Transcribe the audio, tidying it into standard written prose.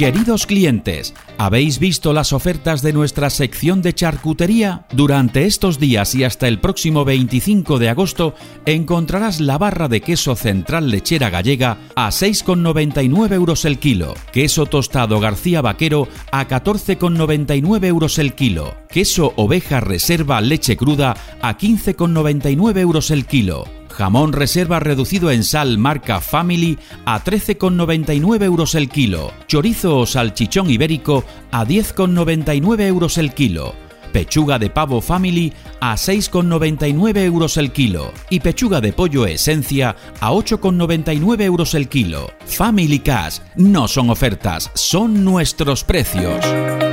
Queridos clientes, ¿habéis visto las ofertas de nuestra sección de charcutería? Durante estos días y hasta el próximo 25 de agosto encontrarás la barra de queso Central Lechera Gallega a 6,99 euros el kilo, queso tostado García Vaquero a 14,99 euros el kilo, queso Oveja Reserva Leche Cruda a 15,99 euros el kilo, jamón reserva reducido en sal marca Family a 13,99 euros el kilo, chorizo o salchichón ibérico a 10,99 euros el kilo, pechuga de pavo Family a 6,99 euros el kilo y pechuga de pollo Esencia a 8,99 euros el kilo. Family Cash no son ofertas, son nuestros precios.